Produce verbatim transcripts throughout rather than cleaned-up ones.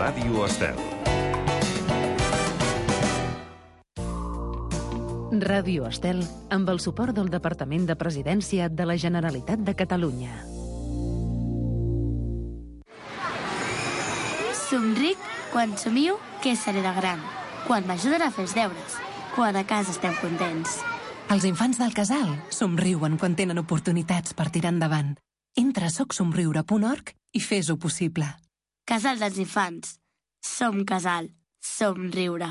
Ràdio Estel. Ràdio Estel, amb el suport del Departament de Presidència de la Generalitat de Catalunya. Somric quan somio què seré de gran, quan m'ajuden a fer els deures, quan a casa estem contents. Els infants del casal somriuen quan tenen oportunitats per tirar endavant. Entra a soc somriure punt org i fes-ho possible. Casal dels infants. Som casal. Somriure.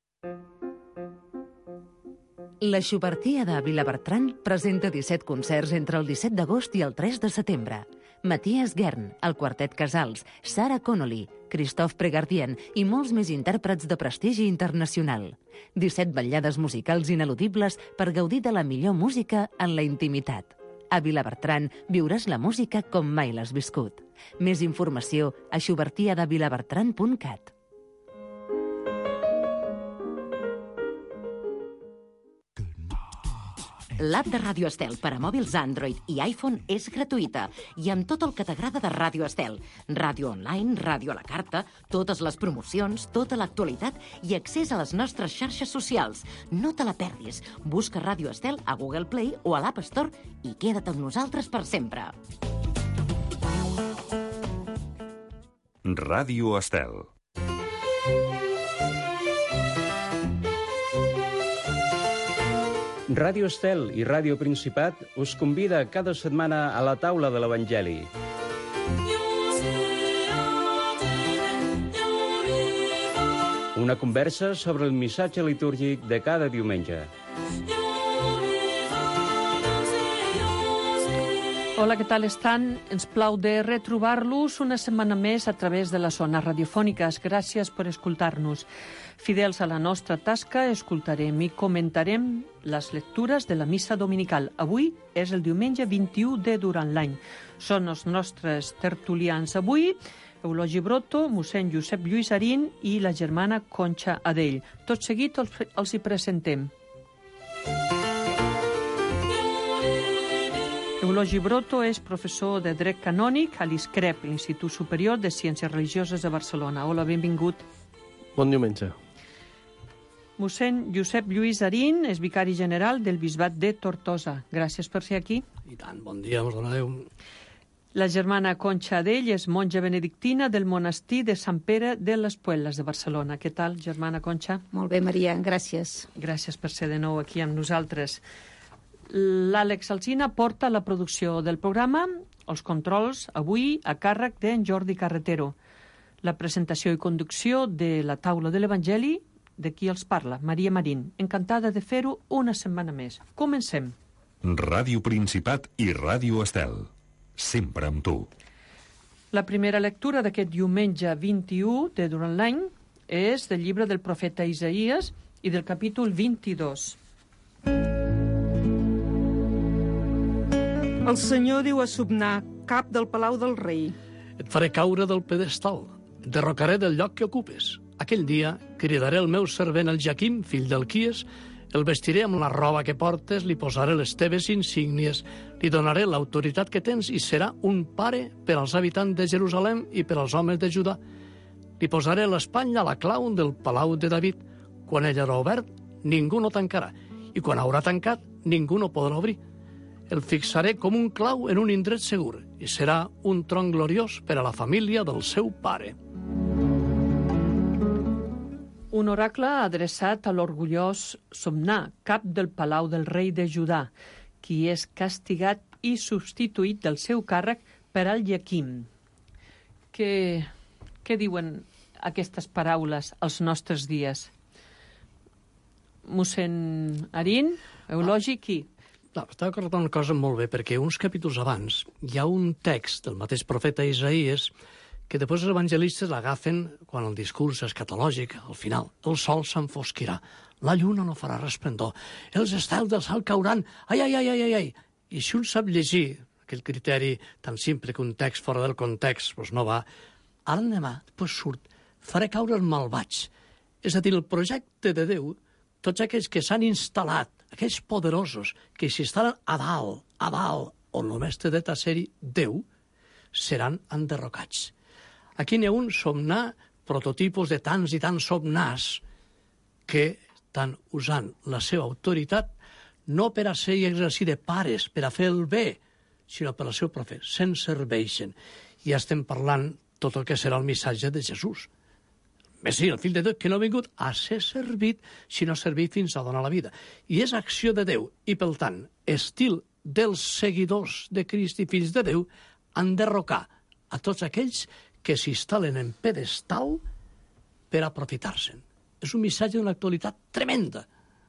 La Xubertia de Vilabertran presenta disset concerts entre el disset d'agost i el tres de setembre. Matías Guern, el Quartet Casals, Sarah Connolly, Christophe Pregardien i molts més intèrprets de prestigi internacional. disset vetllades musicals ineludibles per gaudir de la millor música en la intimitat. A Vilabertran viuràs la música com mai l'has viscut. Més informació a xubertia de vilabertran punt cat. L'app de Ràdio Estel per a mòbils Android i iPhone és gratuïta i amb tot el que t'agrada de Ràdio Estel. Ràdio online, ràdio a la carta, totes les promocions, tota l'actualitat i accés a les nostres xarxes socials. No te la perdis. Busca Ràdio Estel a Google Play o a l'App Store i queda't amb nosaltres per sempre. Ràdio Estel. Ràdio Estel i Ràdio Principat us convida cada setmana a la taula de l'Evangeli. Una conversa sobre el missatge litúrgic de cada diumenge. Hola, què tal estan? Ens plau de retrobar-los una setmana més a través de les zones radiofòniques. Gràcies per escoltar-nos. Fidels a la nostra tasca, escoltarem i comentarem les lectures de la missa dominical. Avui és el diumenge vint-i-u de durant l'any. Són els nostres tertulians avui, Eulogi Broto, mossèn Josep Lluís Arín i la germana Conxa Adell. Tot seguit els, els hi presentem. Eulogi Broto és professor de dret canònic a l'I S C R E P, l'Institut Superior de Ciències Religioses de Barcelona. Hola, benvingut. Bon diumenge. Mossèn Josep Lluís Arín és vicari general del Bisbat de Tortosa. Gràcies per ser aquí. I tant, bon dia, mos donareu. La germana Conxa Adell és monja benedictina del monestir de Sant Pere de les Puelles de Barcelona. Què tal, germana Conxa? Molt bé, Maria, gràcies. Gràcies per ser de nou aquí amb nosaltres. L'Àlex Alsina porta la producció del programa, els controls, avui a càrrec d'en Jordi Carretero. La presentació i conducció de la taula de l'Evangeli, de qui els parla, Maria Marín. Encantada de fer-ho una setmana més. Comencem. Ràdio Principat i Ràdio Estel. Sempre amb tu. La primera lectura d'aquest diumenge vint-i-u de durant l'any és del llibre del profeta Isaïes i del capítol vint-i-dos. El Senyor diu a Subnar, cap del palau del rei: Et faré caure del pedestal, et derrocaré del lloc que ocupes. Aquell dia cridaré el meu servent el Jaquim, fill d'Elquies, el vestiré amb la roba que portes, li posaré les teves insígnies, li donaré l'autoritat que tens i serà un pare per als habitants de Jerusalem i per als homes de Judà. Li posaré l'espatlla a la clau del palau de David. Quan ell haurà obert, ningú no tancarà, i quan haurà tancat, ningú no podrà obrir. El fixaré com un clau en un indret segur i serà un tron gloriós per a la família del seu pare. Un oracle adreçat a l'orgullós Somnar, cap del palau del rei de Judà, qui és castigat i substituït del seu càrrec per al Jaquim. Què, què diuen aquestes paraules als nostres dies? Mossèn Arín, Eulogi, qui? No, estava recordant una cosa molt bé, perquè uns capítols abans hi ha un text del mateix profeta Isaïes que després els evangelistes l'agafen quan el discurs escatològic, al final. El sol s'enfosquirà, la lluna no farà resplendor, els estels del cel cauran, ai, ai, ai, ai, ai. I si un sap llegir aquell criteri tan simple que un text fora del context doncs no va, ara demà, després surt, faré caure el malvaig. És a dir, el projecte de Déu, tots aquells que s'han instal·lat, aquells poderosos que s'hi estan a dalt, a dalt, on només té dret a ser-hi Déu, seran enderrocats. Aquí n'hi ha un Somnar prototipos de tants i tants somnars que estan usant la seva autoritat no per a ser i exercir de pares, per a fer el bé, sinó per al seu profe. Se'n serveixen. I estem parlant tot el que serà el missatge de Jesús. Messi, el fill de Déu, que no ha vingut a ser servit, sinó a servir fins a donar la vida. I és acció de Déu, i per tant, estil dels seguidors de Crist i fills de Déu, enderrocar a tots aquells que s'instal·len en pedestal per aprofitar-se'n. És un missatge d'una actualitat tremenda.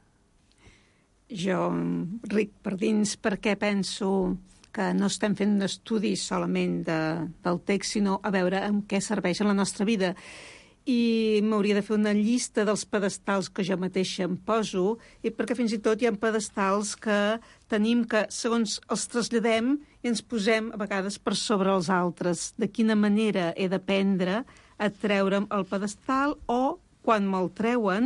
Jo, ric per dins, perquè penso que no estem fent un estudi solament de, del text, sinó a veure en què serveix en la nostra vida. I m'hauria de fer una llista dels pedestals que jo mateixa em poso, i perquè fins i tot hi ha pedestals que tenim que, segons els traslladem, ens posem a vegades per sobre els altres. De quina manera he d'aprendre a treure'm el pedestal o, quan me'l treuen,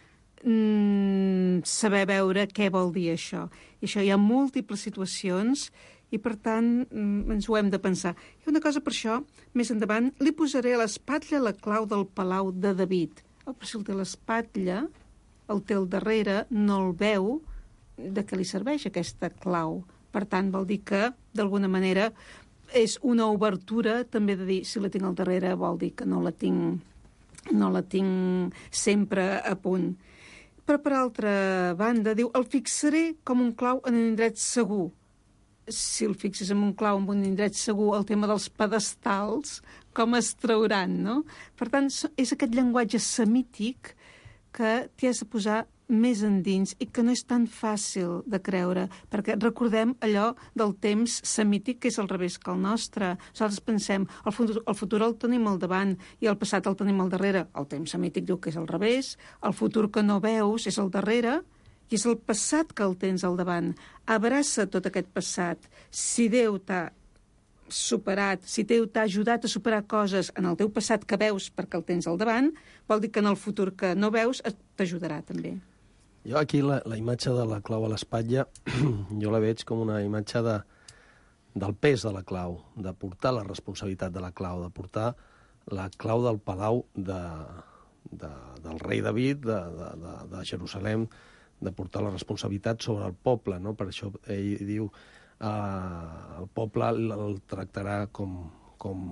mmm, saber veure què vol dir això. I això hi ha múltiples situacions i, per tant, ens ho hem de pensar. I una cosa per això, més endavant, li posaré a l'espatlla la clau del palau de David. Oh, però si el té a l'espatlla, el té al darrere, no el veu, de què li serveix aquesta clau? Per tant, vol dir que, d'alguna manera, és una obertura també de dir, si la tinc al darrere, vol dir que no la tinc, no la tinc sempre a punt. Però, per altra banda, diu, el fixaré com un clau en un indret segur. Si el fixes en un clau en un indret segur, el tema dels pedestals, com es trauran, no? Per tant, és aquest llenguatge semític que t'hi has de posar més endins i que no és tan fàcil de creure, perquè recordem allò del temps semític que és al revés que el nostre. Nosaltres pensem, el futur, el futur el tenim al davant i el passat el tenim al darrere. El temps semític diu que és al revés, el futur que no veus és al darrere, i és el passat que el tens al davant. Abraça tot aquest passat. Si Déu t'ha superat, si Déu t'ha ajudat a superar coses en el teu passat que veus perquè el tens al davant, vol dir que en el futur que no veus t'ajudarà també. Jo aquí la, la imatge de la clau a l'espatlla, jo la veig com una imatge de, del pes de la clau, de portar la responsabilitat de la clau, de portar la clau del palau de, de, del rei David, de, de, de, de Jerusalem, de portar la responsabilitat sobre el poble, no? Per això ell diu eh, el poble el, el tractarà com, com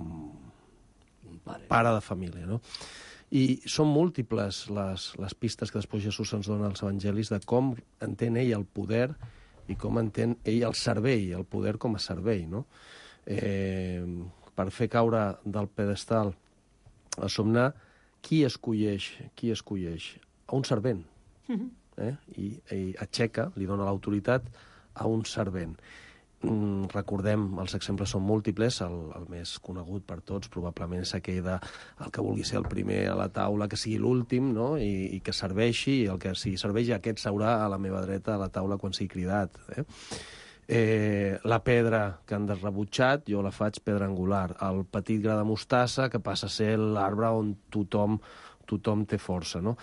un pare. pare de família, no? I són múltiples les, les pistes que després Jesús ens dona als evangelis de com entén ell el poder i com entén ell el servei, el poder com a servei, no? Eh, per fer caure del pedestal a somnar, qui escolleix? Qui escolleix? A un servent. Mm-hmm. Eh? I, i aixeca, li dona l'autoritat a un servent. Mm, recordem, els exemples són múltiples, el, el més conegut per tots probablement és aquell de el que vulgui ser el primer a la taula, que sigui l'últim, no? I, i que serveixi, i el que si serveix aquest seurà a la meva dreta a la taula quan sigui cridat. Eh? Eh, la pedra que han desrebutjat, jo la faig pedra angular. El petit gra de mostassa, que passa a ser l'arbre on tothom, tothom té força, no?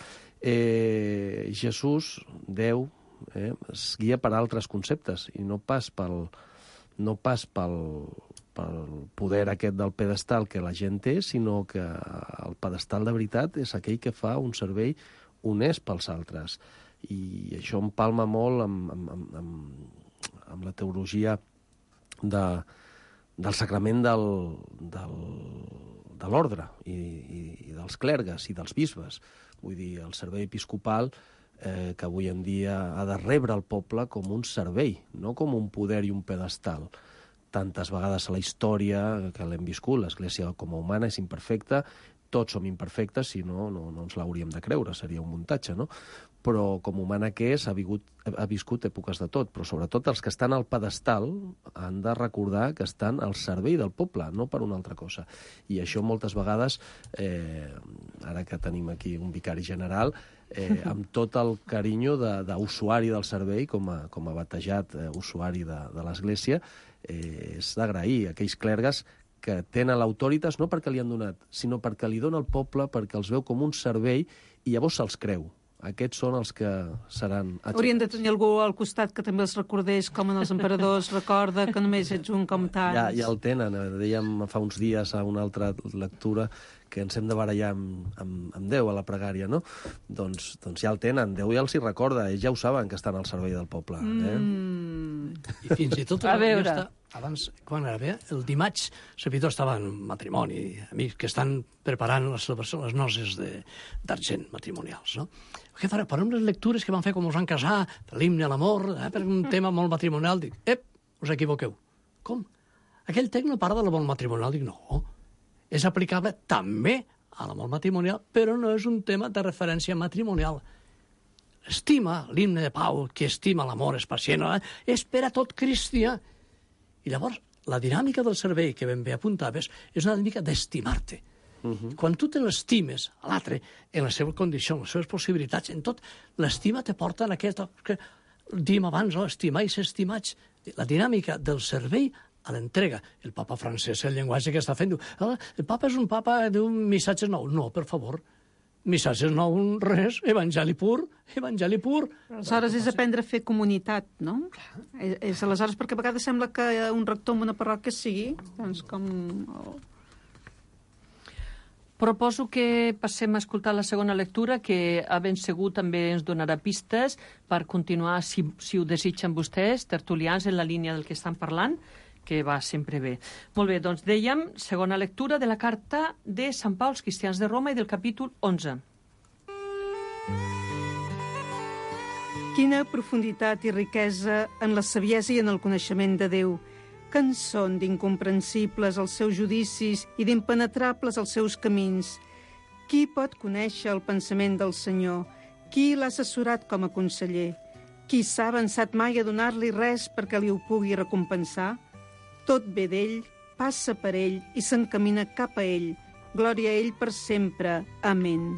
Eh, Jesús, Déu, eh, es guia per altres conceptes i no pas pel, no pas pel, pel poder aquest del pedestal que la gent té, sinó que el pedestal de veritat és aquell que fa un servei honest pels altres. I això empalma molt amb, amb, amb, amb la teologia de, del sacrament del, del, de l'ordre i, i, i dels clergues i dels bisbes. Vull dir, el servei episcopal eh, que avui en dia ha de rebre el poble com un servei, no com un poder i un pedestal. Tantes vegades a la història que l'hem viscut, l'Església com a humana és imperfecta, tots som imperfectes, si no, no, no ens l'hauríem de creure, seria un muntatge, no? Però com humana que és, ha, vigut, ha viscut èpoques de tot, però sobretot els que estan al pedestal han de recordar que estan al servei del poble, no per una altra cosa. I això moltes vegades, eh, ara que tenim aquí un vicari general, eh, amb tot el carinyo d'usuari de, del servei, com a, com a batejat eh, usuari de, de l'Església, eh, és d'agrair aquells clergues que tenen l'autoritas no perquè li han donat, sinó perquè li dona el poble, perquè els veu com un servei i llavors se'ls creu. Aquests són els que seran aixecats. Haurien de tenir algú al costat que també els recordés, com en els emperadors, recorda que només ets un com tants. Ja, ja el tenen. Dèiem fa uns dies a una altra lectura que ens hem de barallar amb, amb, amb Déu a la pregària, no? Doncs, doncs ja el tenen. Déu ja els hi recorda. Ells ja ho saben que estan al servei del poble. Eh? Mm. I fins i tot... A veure... Està, abans, quan era bé, el dimarts, servidor estava en matrimoni, amics que estan preparant les, les noces d'argent matrimonials, no? Què farà? Farem les lectures que van fer com us van casar, per l'himne a l'amor, eh, per un tema molt matrimonial. Dic, ep, us equivoqueu. Com? Aquell text no parla de l'amor matrimonial. Dic, no, és aplicable també a l'amor matrimonial, però no és un tema de referència matrimonial. Estima, l'himne de Pau, qui estima l'amor és pacient, eh? És per a tot cristià. I llavors, la dinàmica del servei que ben bé apuntaves és una dinàmica d'estimar-te. Uh-huh. Quan tu te l'estimes a l'altre, en les seves condicions, les seves possibilitats, en tot, l'estima te porta en aquesta... Que diem abans, no? Estimar i ser estimats. La dinàmica del servei a l'entrega. El papa francès, el llenguatge que està fent, diu, el papa és un papa d'un missatge nou. No, per favor, missatges nou, res, evangeli pur, evangeli pur. Aleshores és aprendre a fer comunitat, no? És, és aleshores, perquè a vegades sembla que un rector en una parròquia sigui, doncs com... Proposo que passem a escoltar la segona lectura, que a ben segur també ens donarà pistes per continuar, si, si ho desitgen vostès, tertulians en la línia del que estan parlant, que va sempre bé. Molt bé, doncs dèiem, segona lectura de la carta de Sant Pau als cristians de Roma i del capítol onze. Quina profunditat i riquesa en la saviesa i en el coneixement de Déu, que en són d'incomprensibles els seus judicis i d'impenetrables els seus camins. Qui pot conèixer el pensament del Senyor? Qui l'ha assessorat com a conseller? Qui s'ha avançat mai a donar-li res perquè li ho pugui recompensar? Tot ve d'ell, passa per ell i s'encamina cap a ell. Glòria a ell per sempre. Amén.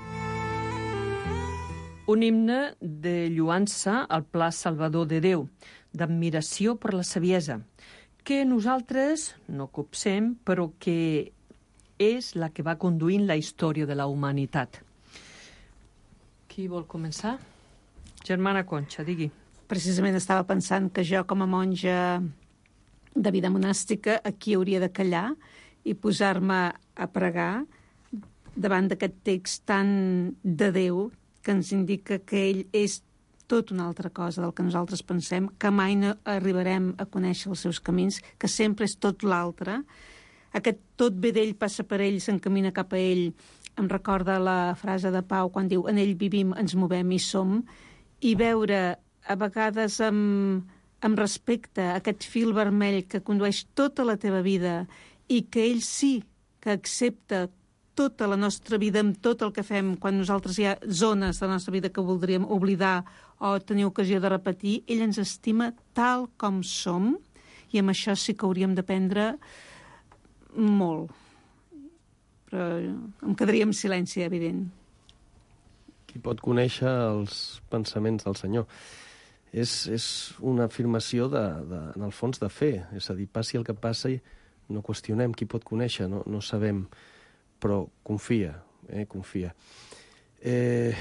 Un himne de lluança al pla salvador de Déu, d'admiració per la saviesa, que nosaltres no copsem, però que és la que va conduint la història de la humanitat. Qui vol començar? Germana Conxa, digui. Precisament estava pensant que jo, com a monja de vida monàstica, aquí hauria de callar i posar-me a pregar davant d'aquest text tan de Déu que ens indica que ell és tot una altra cosa del que nosaltres pensem, que mai no arribarem a conèixer els seus camins, que sempre és tot l'altre. Aquest tot ve d'ell, passa per ell, s'encamina cap a ell. Em recorda la frase de Pau quan diu en ell vivim, ens movem i som, i veure a vegades amb, amb respecte aquest fil vermell que condueix tota la teva vida i que ell sí que accepta tota la nostra vida amb tot el que fem, quan nosaltres hi ha zones de la nostra vida que voldríem oblidar o tenir ocasió de repetir, ell ens estima tal com som i amb això sí que hauríem d'aprendre molt. Però em quedaria en silenci, evident. Qui pot conèixer els pensaments del Senyor? És, és una afirmació, de, de, en el fons, de fe. És a dir, passi el que passi, no qüestionem qui pot conèixer, no, no sabem, però confia, eh, confia. Eh,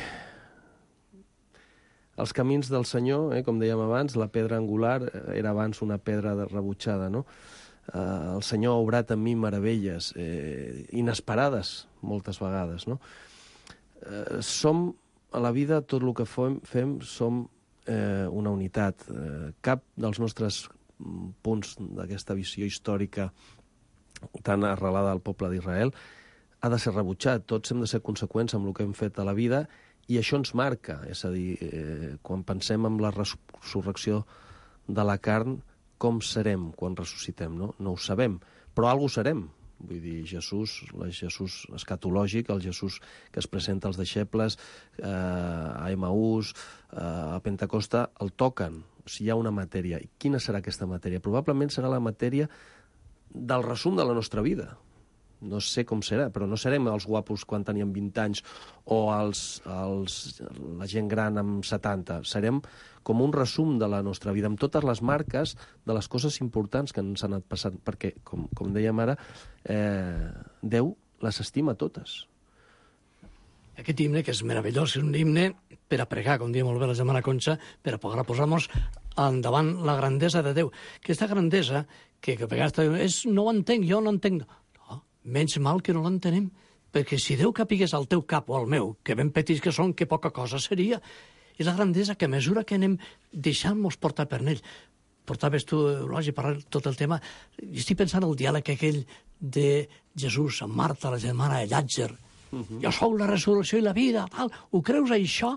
els camins del Senyor, eh, com dèiem abans, la pedra angular era abans una pedra rebutjada, no? Eh, el Senyor ha obrat en mi meravelles, eh, inesperades moltes vegades, no? Eh, som, a la vida, tot el que fem, fem som eh, una unitat. Eh, cap dels nostres punts d'aquesta visió històrica tan arrelada al poble d'Israel ha de ser rebutjat. Tots hem de ser conseqüents amb el que hem fet a la vida i això ens marca. És a dir, eh, quan pensem en la resurrecció de la carn, com serem quan ressuscitem, no? No ho sabem, però algú serem. Vull dir, Jesús, el Jesús escatològic, el Jesús que es presenta als deixebles, eh, a Emaús, eh, a Pentecosta, el toquen. O sigui, hi ha una matèria. I quina serà aquesta matèria? Probablement serà la matèria del resum de la nostra vida. No sé com serà, però no serem els guapos quan teníem vint anys o els, els, la gent gran amb setanta. Serem com un resum de la nostra vida, amb totes les marques de les coses importants que ens han anat passant, perquè, com, com dèiem ara, eh, Déu les estima totes. Aquest himne, que és meravellós, és un himne per a pregar, com diu molt bé la germana Conxa, per a poder posar-nos endavant la grandesa de Déu. Aquesta grandesa, que, que a vegades és, no ho entenc, jo no entenc. No, menys mal que no l'entenem, perquè si Déu capigués al teu cap o al meu, que ben petits que són, que poca cosa seria. És la grandesa que a mesura que anem deixant-nos portar per ell. Portaves tu, Eulàlia, parlar tot el tema. I estic pensant en el diàleg aquell de Jesús amb Marta, la germana de Llàtzer. Uh-huh. Jo sou la resurrecció i la vida, tal. Ho creus, això?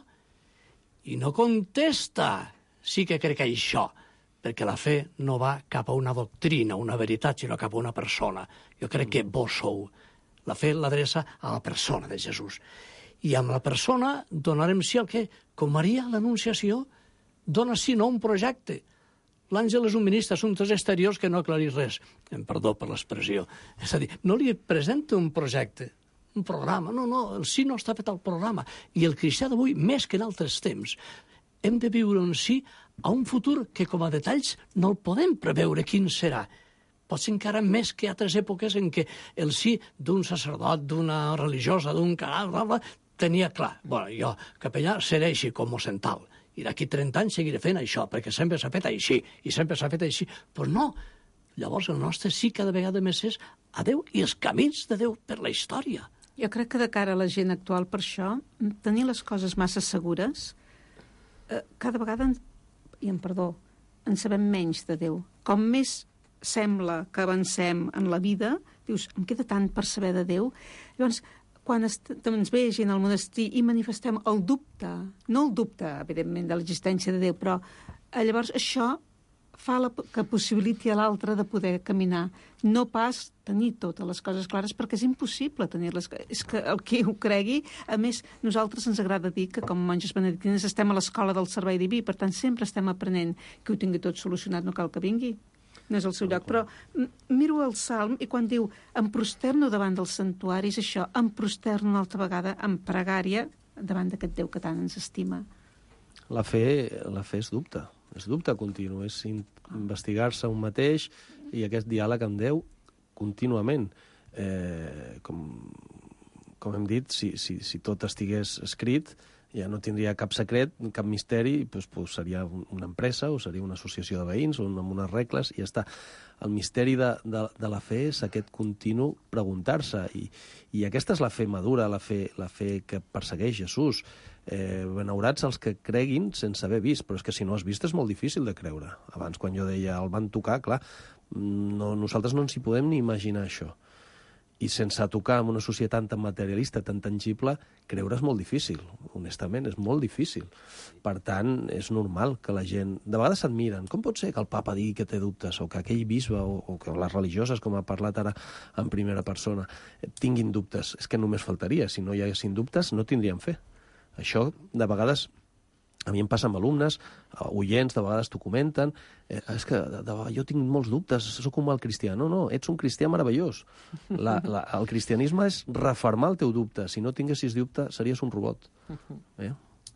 I no contesta. Sí que crec això, perquè la fe no va cap a una doctrina, una veritat, sinó cap a una persona. Jo crec que vos sou. La fe l'adreça a la persona de Jesús. I amb la persona donarem sí al que, com Maria, l'Anunciació, dona sí no un projecte. L'àngel és un ministre d'Assumptes Exteriors que no aclarís res. Em perdó per l'expressió. És a dir, no li presenta un projecte, un programa. No, no, el sí no està fet al programa. I el cristià d'avui, més que en altres temps, hem de viure un sí a un futur que, com a detalls, no el podem preveure quin serà. Pot ser encara més que altres èpoques en què el sí d'un sacerdot, d'una religiosa, d'un canal, bla, bla, tenia clar. Bueno, jo, capellà, seré així com mocental. I d'aquí trenta anys seguiré fent això, perquè sempre s'ha fet així, i sempre s'ha fet així. Però no. Llavors el nostre sí cada vegada més és a Déu i els camins de Déu per la història. Jo crec que de cara a la gent actual, per això, tenir les coses massa segures, eh, cada vegada, en, i en perdó, en sabem menys de Déu. Com més sembla que avancem en la vida, dius, em queda tant per saber de Déu. Llavors, quan ens ve gent al monestir i manifestem el dubte, no el dubte, evidentment, de l'existència de Déu, però eh, llavors això fa la, que possibiliti a l'altre de poder caminar. No pas tenir totes les coses clares, perquè és impossible tenir-les. És que el que ho cregui, a més, nosaltres ens agrada dir que com monges benedictines estem a l'escola del servei diví, per tant, sempre estem aprenent. Que ho tingui tot solucionat no cal que vingui. No és el seu lloc, però miro el Salm i quan diu em prosterno davant del santuari, és això, em prosterno una altra vegada en pregària davant d'aquest Déu que tant ens estima. La fe, la fe és dubte, és dubte continu, és investigar-se un mateix i aquest diàleg amb Déu contínuament. Eh, com, com hem dit, si, si, si tot estigués escrit, ja no tindria cap secret, cap misteri, doncs, doncs seria una empresa o seria una associació de veïns o amb unes regles i ja està. El misteri de, de, de la fe és aquest continu preguntar-se i, i aquesta és la fe madura, la fe, la fe que persegueix Jesús. Eh, benaurats els que creguin sense haver vist, però és que si no has vist és molt difícil de creure. Abans, quan jo deia el van tocar, clar, no, nosaltres no ens hi podem ni imaginar això. I sense tocar en una societat tan materialista, tan tangible, creure és molt difícil, honestament, és molt difícil. Per tant, és normal que la gent... De vegades s'admiren. Com pot ser que el papa digui que té dubtes, o que aquell bisbe, o, o que les religioses, com ha parlat ara en primera persona, tinguin dubtes? És que només faltaria. Si no hi haguessin dubtes, no tindríem fe. Això, de vegades... A mi em passa amb alumnes, oients, de vegades t'ho comenten, eh, és que de, de, jo tinc molts dubtes, sóc un mal cristià. No, no, ets un cristià meravellós. La, la, el cristianisme és refermar el teu dubte. Si no tinguessis dubte, series un robot. Eh?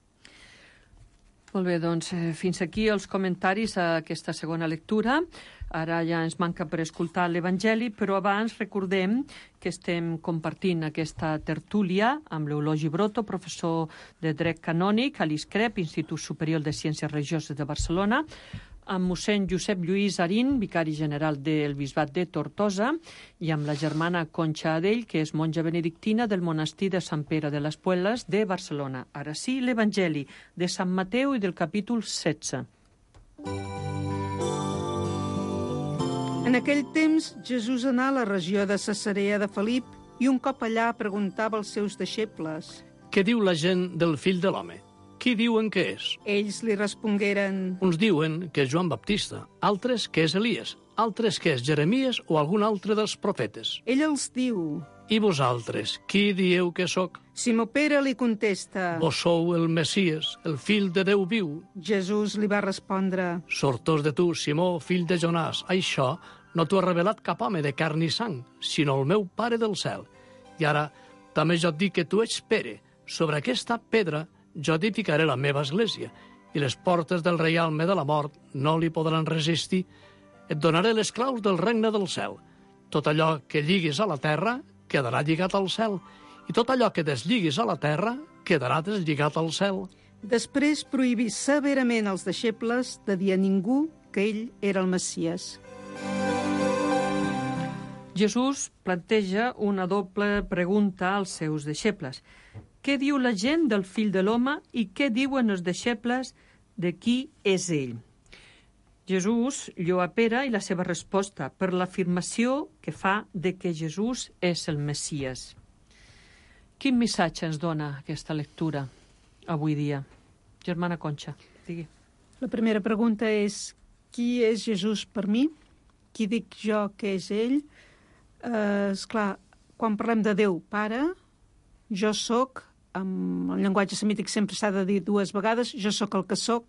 Molt bé, doncs eh, fins aquí els comentaris a aquesta segona lectura. Ara ja ens manca per escoltar l'Evangeli, però abans recordem que estem compartint aquesta tertúlia amb l'Eulogi Broto, professor de Dret Canònic a l'ISCREP, Institut Superior de Ciències Religioses de Barcelona, amb mossèn Josep Lluís Arín, vicari general del Bisbat de Tortosa, i amb la germana Conxa Adell, que és monja benedictina del monestir de Sant Pere de les Puelles de Barcelona. Ara sí, l'Evangeli de Sant Mateu i del capítol setze. En aquell temps, Jesús anà a la regió de Cesarea de Felip i un cop allà preguntava als seus deixebles: Què diu la gent del fill de l'home? Qui diuen que és? Ells li respongueren: Uns diuen que és Joan Baptista, altres que és Elies, altres que és Jeremies o algun altre dels profetes. Ell els diu: I vosaltres, qui dieu que sóc? Simó Pere li contesta: Vos sou el Messies, el fill de Déu viu. Jesús li va respondre: Sortós de tu, Simó, fill de Jonàs, això no t'ho ha revelat cap home de carn i sang, sinó el meu Pare del cel. I ara també jo et dic que tu ets Pere, sobre aquesta pedra jo edificaré la meva església, i les portes del reialme de la mort no li podran resistir. Et donaré les claus del regne del cel. Tot allò que lliguis a la terra quedarà lligat al cel, I tot allò que deslligis a la terra quedarà deslligat al cel. Després prohibí severament als deixebles de dir a ningú que ell era el Messies. Jesús planteja una doble pregunta als seus deixebles. Què diu la gent del fill de l'home i què diuen els deixebles de qui és ell? Jesús lloa Pere i la seva resposta per l'afirmació que fa de que Jesús és el Messies. Quin missatge ens dona aquesta lectura avui dia? Germana Conxa, digui. La primera pregunta és: qui és Jesús per mi? Qui dic jo que és ell? Eh, esclar, quan parlem de Déu Pare, jo sóc, amb el llenguatge semític sempre s'ha de dir dues vegades, jo sóc el que sóc.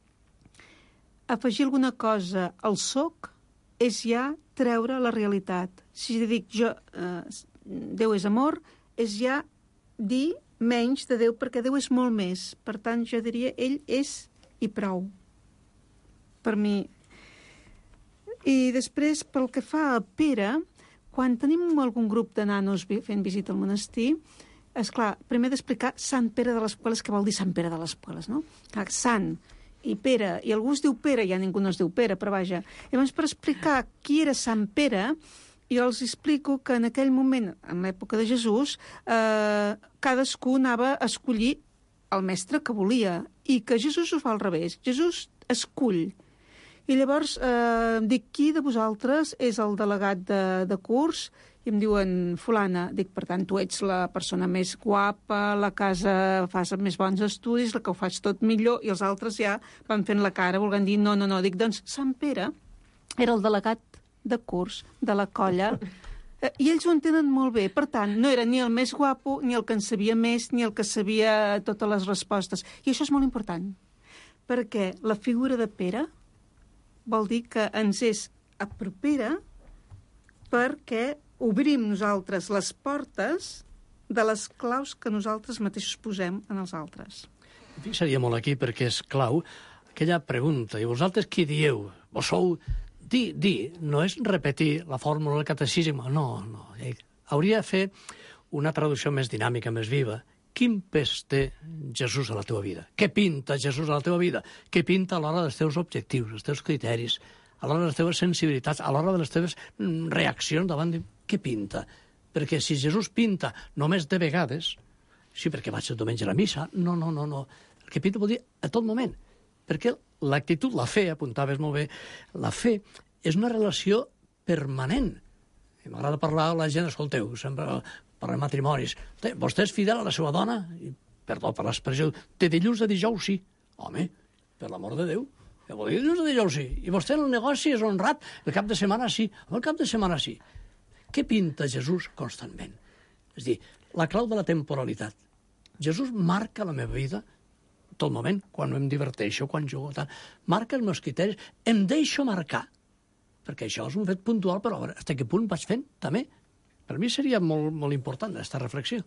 Afegir alguna cosa al sóc és ja treure la realitat. Si dic jo, eh, Déu és amor, és ja dir menys de Déu, perquè Déu és molt més. Per tant, jo diria, ell és i prou. Per mi. I després, pel que fa a Pere, quan tenim algun grup de nanos fent visita al monestir, és clar, primer d'explicar Sant Pere de les Pueles, què vol dir Sant Pere de les Pueles, no? Clar, Sant i Pere, i algú es diu Pere, ja ningú no es diu Pere, però vaja. Llavors, per explicar qui era Sant Pere, jo els explico que en aquell moment, en l'època de Jesús, eh, cadascú anava a escollir el mestre que volia, i que Jesús ho fa al revés. Jesús escull. I llavors eh, dic, qui de vosaltres és el delegat de, de curs? I em diuen, fulana. Dic, per tant, tu ets la persona més guapa, la casa fas més bons estudis, la que ho fas tot millor, i els altres ja van fent la cara volent dir, no, no, no. Dic, doncs, Sant Pere era el delegat de curs de la colla, i ells ho entenen molt bé. Per tant, no era ni el més guapo, ni el que en sabia més, ni el que sabia totes les respostes. I això és molt important, perquè la figura de Pere vol dir que ens és apropera perquè obrim nosaltres les portes de les claus que nosaltres mateixos posem en els altres. Fixaria molt aquí perquè és clau aquella pregunta. I vosaltres qui dieu? Vos sou... Dir, dir, no és repetir la fórmula del catecisme, no, no. Hauria de fer una traducció més dinàmica, més viva. Quin pes té Jesús a la teva vida? Què pinta Jesús a la teva vida? Què pinta a l'hora dels teus objectius, dels teus criteris, a l'hora de les teves sensibilitats, a l'hora de les teves reaccions davant de... Què pinta? Perquè si Jesús pinta només de vegades, sí, perquè vaig el diumenge a la missa, no, no, no, no. El que pinta vol dir a tot moment. Perquè l'actitud, la fe, apuntaves molt bé, la fe és una relació permanent. I m'agrada parlar a la gent, escolteu, sempre parlem de matrimonis. Vostè és fidel a la seva dona? I, perdó per l'expressió, de dilluns a dijous sí. Home, per l'amor de Déu, que vol dir dilluns a dijous sí. I vostè en el negoci és honrat, el cap de setmana sí. El cap de setmana sí. Què pinta Jesús constantment? És dir, la clau de la temporalitat. Jesús marca la meva vida tot moment, quan em diverteixo, quan jugo, tant. Marca els meus criteris, em deixo marcar, perquè això és un fet puntual, però fins a què punt vaig fent, també. Per mi seria molt, molt important aquesta reflexió.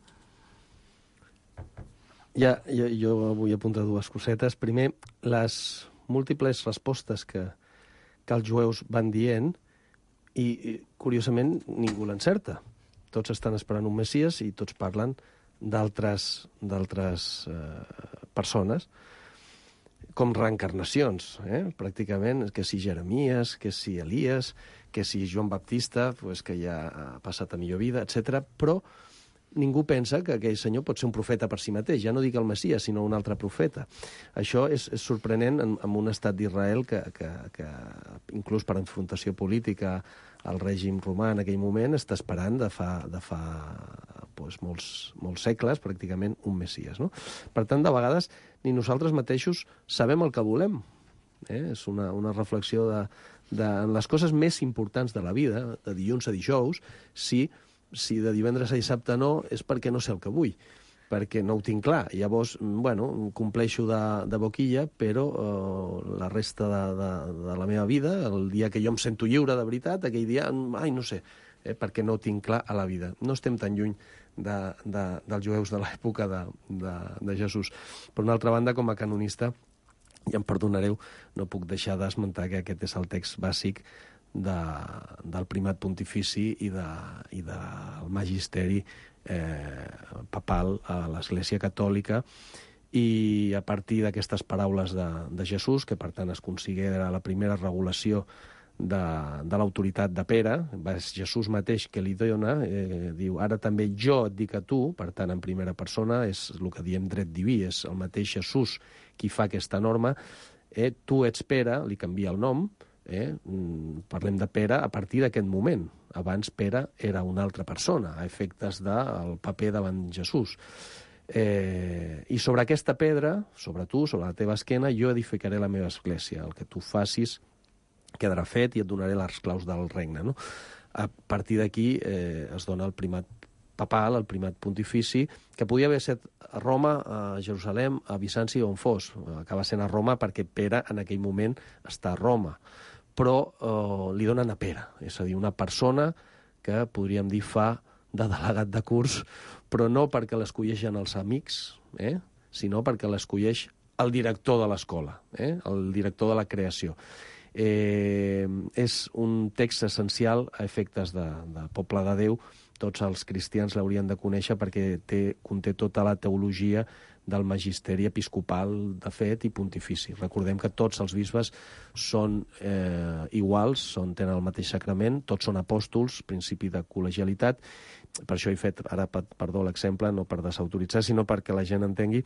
Ja, jo, jo vull apuntar dues cosetes. Primer, les múltiples respostes que, que els jueus van dient, i, i curiosament, ningú l'encerta. Tots estan esperant un Messies i tots parlen d'altres d'altres eh, persones com reencarnacions, eh? Pràcticament, que si Jeremies, que si Elies, que si Joan Baptista, pues, que ja ha passat a millor vida, etcètera. Però ningú pensa que aquell senyor pot ser un profeta per si mateix, ja no dic el Messies, sinó un altre profeta. Això és, és sorprenent en, en un estat d'Israel que, que, que, inclús per enfrontació política, el règim romà en aquell moment està esperant de fa, de fa doncs, molts, molts segles, pràcticament, un Messies. No? Per tant, de vegades, ni nosaltres mateixos sabem el que volem. Eh? És una, una reflexió de, de, en les coses més importants de la vida, de dilluns a dijous, si, si de divendres a dissabte no, és perquè no sé el que vull, perquè no ho tinc clar. Llavors, bueno, compleixo de, de boquilla, però eh, la resta de, de, de la meva vida, el dia que jo em sento lliure de veritat, aquell dia, ai, no sé, eh, perquè no ho tinc clar a la vida. No estem tan lluny de, de, dels jueus de l'època de, de, de Jesús. Per una altra banda, com a canonista, ja em perdonareu, no puc deixar d'esmentar que aquest és el text bàsic de, del primat pontifici i, de, i del magisteri eh, papal a l'Església Catòlica, i a partir d'aquestes paraules de, de Jesús, que per tant es considera la primera regulació de, de l'autoritat de Pere, és Jesús mateix que li dona, eh, diu, ara també jo et dic a tu, per tant en primera persona, és el que diem dret diví, és el mateix Jesús qui fa aquesta norma, eh, tu ets Pere, li canvia el nom, eh, parlem de Pere a partir d'aquest moment. Abans Pere era una altra persona, a efectes del paper davant Jesús. Eh, I sobre aquesta pedra, sobre tu, sobre la teva esquena, jo edificaré la meva església. El que tu facis quedarà fet i et donaré les claus del regne. No? A partir d'aquí eh, es dona el primat papal, el primat pontifici, que podia haver estat a Roma, a Jerusalem, a Bizanci o on fos. Acaba sent a Roma perquè Pere en aquell moment està a Roma. Però eh, li donen a Pere, és a dir, una persona que podríem dir fa de delegat de curs, però no perquè l'escolleixen els amics, eh? sinó perquè l'escolleix el director de l'escola, eh? el director de la creació. Eh, és un text essencial a efectes de, de poble de Déu. Tots els cristians l'haurien de conèixer perquè té, conté tota la teologia del magisteri episcopal de fet i pontifici. Recordem que tots els bisbes són eh, iguals, són, tenen el mateix sacrament, tots són apòstols, principi de col·legialitat. Per això he fet, ara, perdó, l'exemple, no per desautoritzar, sinó perquè la gent entengui,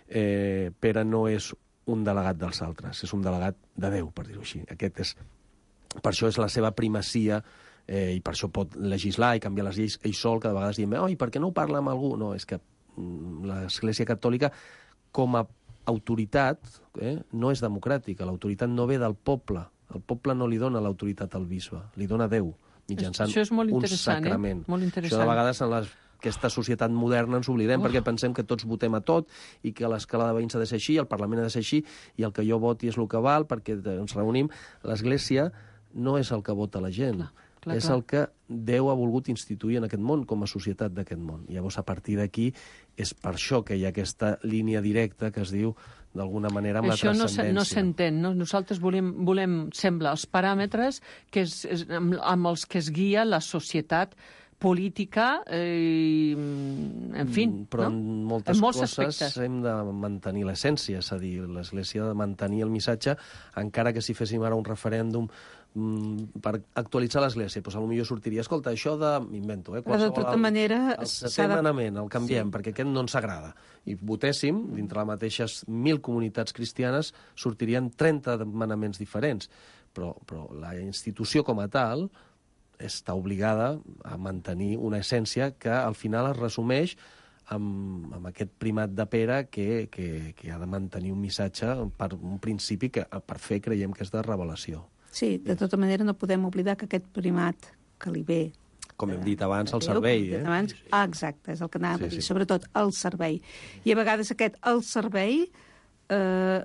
eh, Pere no és un delegat dels altres, és un delegat de Déu, per dir-ho així. Aquest és, per això és la seva primacia, eh, i per això pot legislar i canviar les lleis ell sol, que de vegades diem, oi, per què no ho parla amb algú? No, és que mm, l'Església Catòlica, com a autoritat, eh, no és democràtica, l'autoritat no ve del poble, el poble no li dona l'autoritat al bisbe, li dona Déu, mitjançant un sacrament. Eh? Molt interessant. Això de vegades en les aquesta societat moderna ens oblidem, oh. perquè pensem que tots votem a tot i que l'escala de veïns ha de ser així, el Parlament ha de ser així, i el que jo voti és el que val, perquè ens reunim. L'Església no és el que vota la gent, clar, clar, és clar. el que Déu ha volgut instituir en aquest món, com a societat d'aquest món. Llavors, a partir d'aquí, és per això que hi ha aquesta línia directa que es diu, d'alguna manera, amb això la transcendència. Això no s'entén, no? Nosaltres volem, volem sembla, els paràmetres que és, és, amb, amb els que es guia la societat política, eh, en fi, però no? en moltes en molts coses aspectes. Hem de mantenir l'essència, és a dir, l'Església ha de mantenir el missatge, encara que si féssim ara un referèndum mm, per actualitzar l'Església, doncs potser sortiria, escolta, això de... m'invento, eh? Però de tota el, manera... El setè de... manament, el canviem, sí. perquè aquest no ens agrada. I votéssim, dintre les mateixes mil comunitats cristianes, sortirien trenta manaments diferents. Però, però la institució com a tal està obligada a mantenir una essència que al final es resumeix amb, amb aquest primat de Pere que, que, que ha de mantenir un missatge per un principi que per fer creiem que és de revelació. Sí, de tota manera no podem oblidar que aquest primat que li ve... Com hem dit abans, el servei. Eh? Abans, ah, exacte, és el que anàvem sí, a dir, sí. sobretot el servei. I a vegades aquest el servei, eh,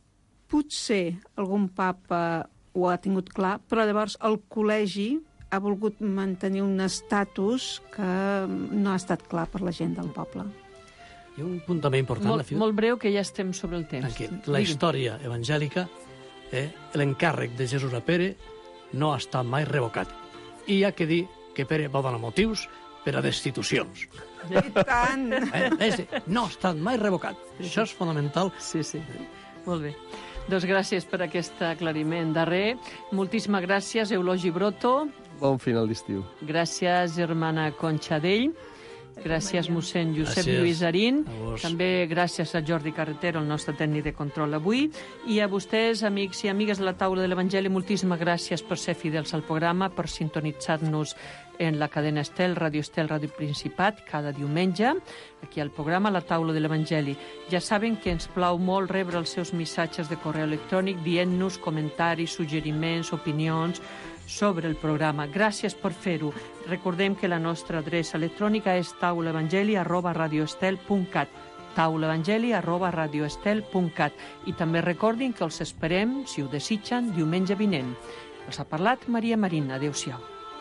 potser algun papa ho ha tingut clar, però llavors el col·legi ha volgut mantenir un estatus que no ha estat clar per la gent del poble. Hi ha un punt també important. Molt, molt breu, que ja estem sobre el temps. En què la història evangèlica, eh, l'encàrrec de Jesús a Pere no ha estat mai revocat. I hi ha que dir que Pere va donar motius per a destitucions. I tant! Eh, és, no ha estat mai revocat. Això és fonamental. Sí, sí. Molt bé. Doncs gràcies per aquest aclariment darrer. Moltíssimes gràcies, Eulogi Broto. Bon final d'estiu. Gràcies, germana Conxadell. Gràcies, mossèn Josep gràcies. Lluís Arín. També gràcies a Jordi Carretero, el nostre tècnic de control avui. I a vostès, amics i amigues de la taula de l'Evangeli, moltíssimes gràcies per ser fidels al programa, per sintonitzar-nos en la cadena Estel, Ràdio Estel, Ràdio Principat, cada diumenge, aquí al programa La Taula de l'Evangeli. Ja saben que ens plau molt rebre els seus missatges de correu electrònic dient-nos comentaris, suggeriments, opinions sobre el programa. Gràcies per fer-ho. Recordem que la nostra adreça electrònica és taulaevangeli arroba radioestel punt cat taulaevangeli arroba radioestel punt cat i també recordin que els esperem, si ho desitgen, diumenge vinent. Els ha parlat Maria Marín. Adéu-siau.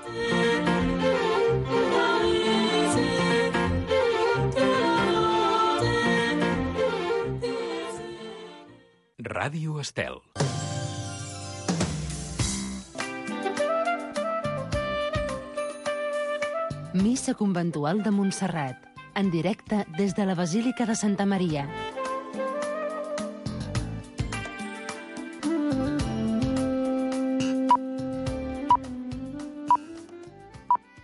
Ràdio Estel. Missa conventual de Montserrat, en directe des de la Basílica de Santa Maria.